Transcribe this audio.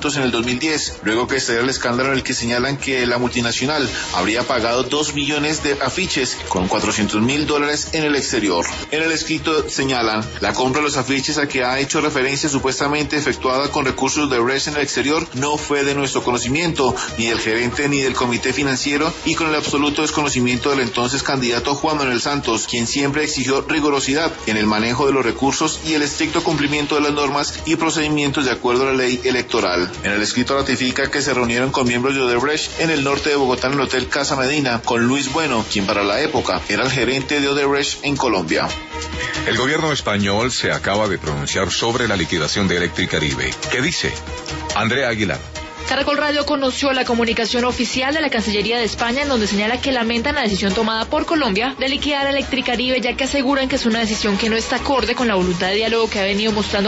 en el 2010, luego que estallara el escándalo en el que señalan que la multinacional habría pagado 2 millones de afiches con $400,000 en el exterior. En el escrito señalan, la compra de los afiches a que ha hecho referencia supuestamente efectuada con recursos de Odebrecht en el exterior no fue de nuestro conocimiento, ni del gerente ni del comité financiero, y con el absoluto desconocimiento del entonces candidato Juan Manuel Santos, quien siempre exigió rigurosidad en el manejo de los recursos y el estricto cumplimiento de las normas y procedimientos de acuerdo a la ley electoral. En el escrito ratifica que se reunieron con miembros de Odebrecht en el norte de Bogotá en el Hotel Casa Medina con Luis Bueno, quien para la época era el gerente de Odebrecht en Colombia. El gobierno español se acaba de pronunciar sobre la liquidación de Electricaribe. ¿Qué dice? Andrea Aguilar. Caracol Radio conoció la comunicación oficial de la Cancillería de España, en donde señala que lamentan la decisión tomada por Colombia de liquidar a Electricaribe, ya que aseguran que es una decisión que no está acorde con la voluntad de diálogo que ha venido mostrando